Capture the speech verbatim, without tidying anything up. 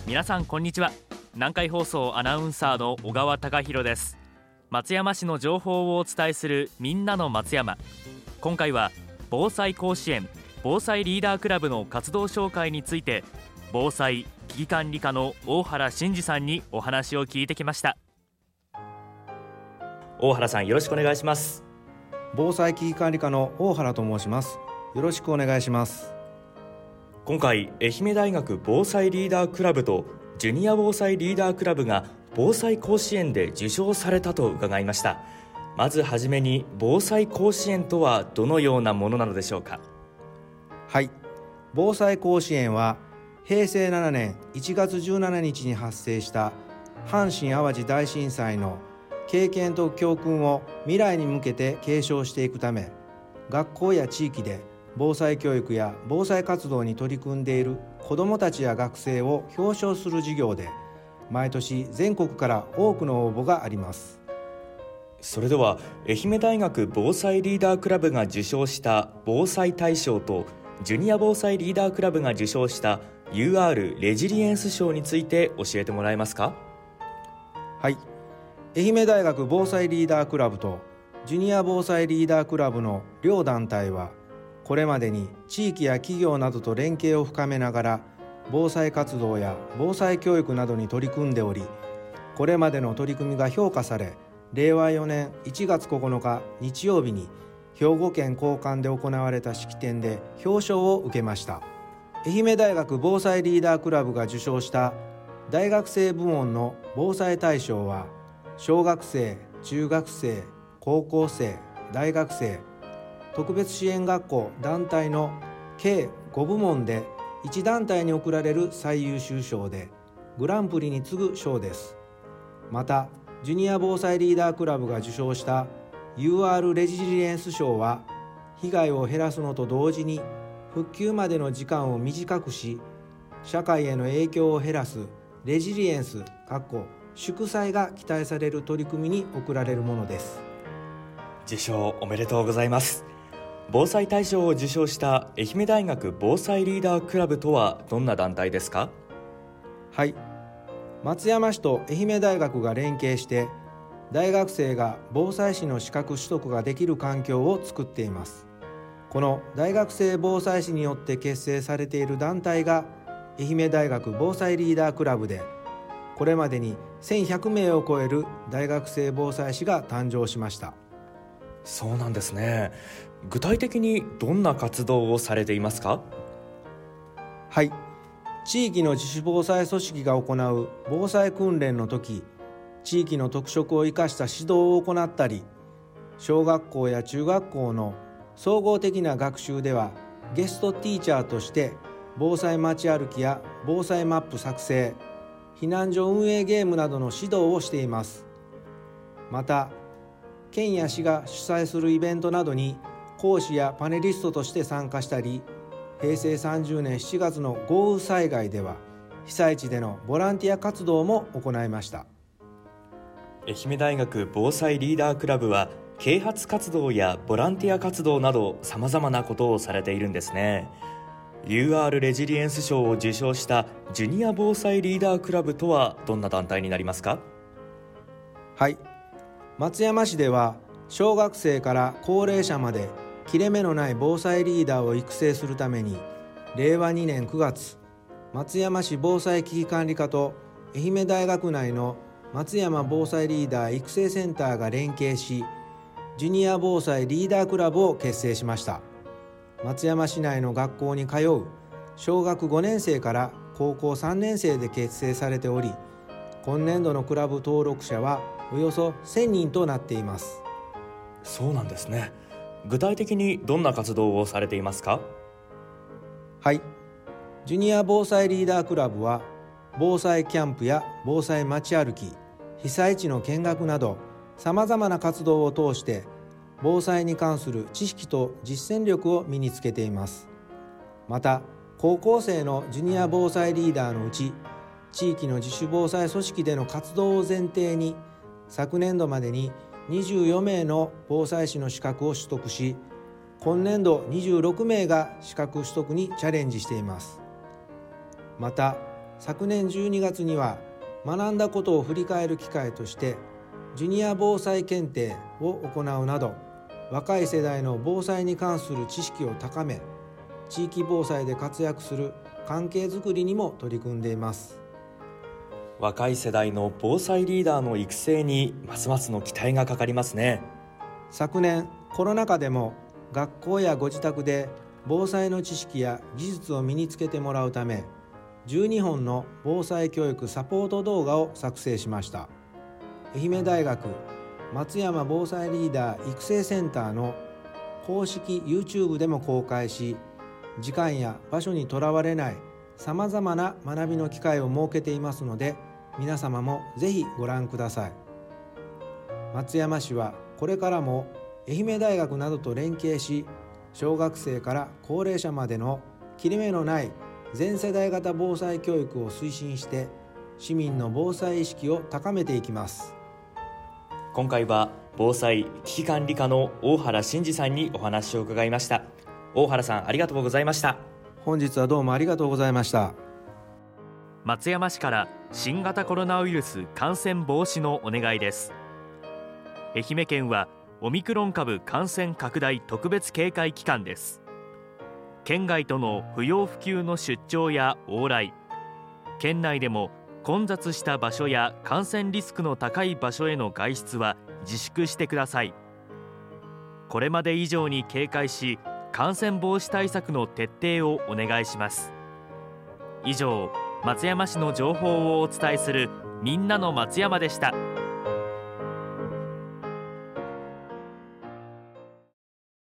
皆さんこんにちは。南海放送アナウンサーの小川貴博です。松山市の情報をお伝えするみんなの松山。今回は防災甲子園防災リーダークラブの活動紹介について、防災危機管理課の大原真二さんにお話を聞いてきました。大原さん、よろしくお願いします。 防災危機管理課の大原と申します。よろしくお願いします。 今回、愛媛大学防災リーダークラブとジュニア防災リーダークラブが防災甲子園で受賞されたと伺いました。まずはじめに、防災甲子園とはどのようなものなのでしょうか。 はい、防災甲子園はへいせいななねんいちがつじゅうしちにちに発生した阪神・淡路大震災の経験と教訓を未来に向けて継承していくため、学校や地域で防災教育や防災活動に取り組んでいる子どもたちや学生を表彰する事業で、毎年全国から多くの応募があります。 それでは、愛媛大学防災リーダークラブが受賞した防災大賞とジュニア防災リーダークラブが受賞した ユーアール レジリエンス賞について教えてもらえますか。 はい、愛媛大学防災リーダークラブとジュニア防災リーダークラブの両団体は、これまでに地域や企業などと連携を深めながら防災活動や防災教育などに取り組んでおり、これまでの取り組みが評価され、れいわよねんいちがつここのか日曜日に兵庫県公館で行われた式典で表彰を受けました。愛媛大学防災リーダークラブが受賞した大学生部門の防災大賞は、小学生、中学生、高校生、大学生、特別支援学校団体の計ごぶもんでいち団体に贈られる最優秀賞で、グランプリに次ぐ賞です。また、ジュニア防災リーダークラブが受賞した ユーアール レジリエンス賞は、被害を減らすのと同時に復旧までの時間を短くし、社会への影響を減らすレジリエンス祝災が期待される取り組みに贈られるものです。 受賞おめでとうございます。防災大賞を受賞した愛媛大学防災リーダークラブとはどんな団体ですか。 はい、松山市と愛媛大学が連携して、大学生が防災士の資格取得ができる環境を作っています。この大学生防災士によって結成されている団体が愛媛大学防災リーダークラブで、これまでにせんひゃくめいを超える大学生防災士が誕生しました。 そうなんですね。具体的にどんな活動をされていますか。 はい、地域の自主防災組織が行う防災訓練の時、地域の特色を生かした指導を行ったり、小学校や中学校の総合的な学習ではゲストティーチャーとして防災街歩きや防災マップ作成、避難所運営ゲームなどの指導をしています。また、県や市が主催するイベントなどに講師やパネリストとして参加したり、へいせいさんじゅうねんしちがつの豪雨災害では被災地でのボランティア活動も行いました。 愛媛大学防災リーダークラブは、啓発活動やボランティア活動などさまざまなことをされているんですね。 ユーアール レジリエンス賞を受賞したジュニア防災リーダークラブとはどんな団体になりますか。 はい、松山市では小学生から高齢者まで切れ目のない防災リーダーを育成するために、れいわにねんくがつ、松山市防災危機管理課と愛媛大学内の松山防災リーダー育成センターが連携し、ジュニア防災リーダークラブを結成しました。松山市内の学校に通う小学ごねんせいから高校さんねんせいで結成されており、今年度のクラブ登録者はおよそせんにんとなっています。 そうなんですね。具体的にどんな活動をされていますか。 はい、ジュニア防災リーダークラブは、防災キャンプや防災街歩き、被災地の見学などさまざまな活動を通して防災に関する知識と実践力を身につけています。また、高校生のジュニア防災リーダーのうち、地域の自主防災組織での活動を前提に、昨年度までににじゅうよめいの防災士の資格を取得し、今年度にじゅうろくめいが資格取得にチャレンジしています。また、 昨年じゅうにがつには学んだことを振り返る機会としてジュニア防災検定を行うなど、若い世代の防災に関する知識を高め、地域防災で活躍する関係づくりにも取り組んでいます。 若い世代の防災リーダーの育成にますますの期待がかかりますね。 昨年コロナ禍でも学校やご自宅で防災の知識や技術を身につけてもらうため、じゅうにほんの防災教育サポート動画を作成しました。愛媛大学松山防災リーダー育成センターの公式 YouTube でも公開し、時間や場所にとらわれないさまざまな学びの機会を設けていますので、皆様もぜひご覧ください。松山市はこれからも愛媛大学などと連携し、小学生から高齢者までの切れ目のない全世代型防災教育を推進して、市民の防災意識を高めていきます。 今回は防災危機管理課の大原真二さんにお話を伺いました。大原さん、ありがとうございました。 本日はどうもありがとうございました。 松山市から新型コロナウイルス感染防止のお願いです。愛媛県はオミクロン株感染拡大特別警戒期間です。県外との不要不急の出張や往来、県内でも混雑した場所や感染リスクの高い場所への外出は自粛してください。これまで以上に警戒し、感染防止対策の徹底をお願いします。以上、松山市の情報をお伝えするみんなの松山でした。